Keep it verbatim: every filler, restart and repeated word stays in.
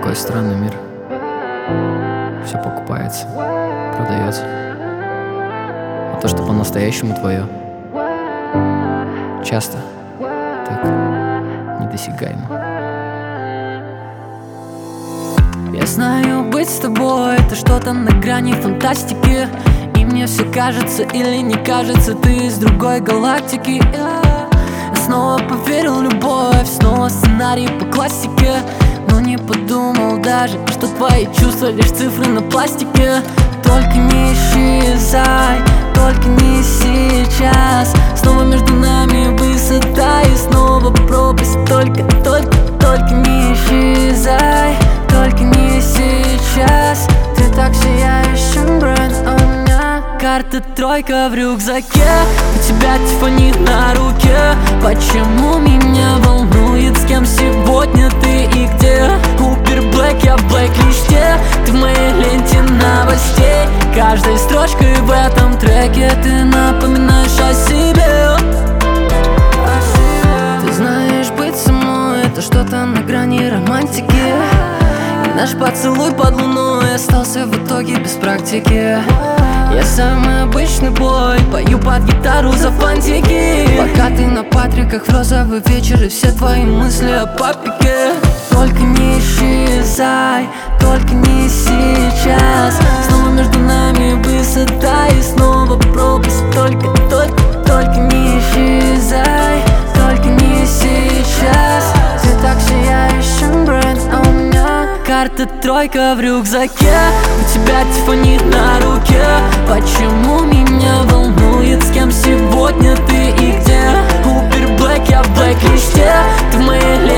Какой странный мир. Все покупается, продается. А то, что по-настоящему твое, часто так недосягаемо. Я знаю, быть с тобой — это что-то на грани фантастики. И мне все кажется или не кажется, ты из другой галактики. Я снова поверил в любовь, снова сценарий по классике. Но не подумал даже, что твои чувства лишь цифры на пластике. Только не исчезай, только не сейчас. Снова между нами высота и снова пропасть. Только, только, только не исчезай, только не сейчас. Ты так сияешь, чем бренд, а у меня карта тройка в рюкзаке. У тебя Тиффани на руке. Почему меня волнует, с кем сегодня ты и где? Убер Блэк, я в блэк-листе. Ты в моей ленте новостей. Каждой строчкой в этом треке ты напоминаешь о себе. Ты знаешь, быть со мной — это что-то на грани романтики. И наш поцелуй под луной остался в итоге без практики. Я самый обычный бой, пою под гитару за фантики. Пока ты на Патриках в розовый вечер и все твои мысли о папике. Только не исчезай, только не сейчас. Снова между нами высота и снова пропасть. Только, только, только не исчезай, только не сейчас. Ты так сияешь, чем бренд, а у меня карта тройка в рюкзаке. У тебя Тиффани на руке. Почему меня волнует, с кем сегодня ты и где? Убер Блэк, я в блэк-листе. Ты в моей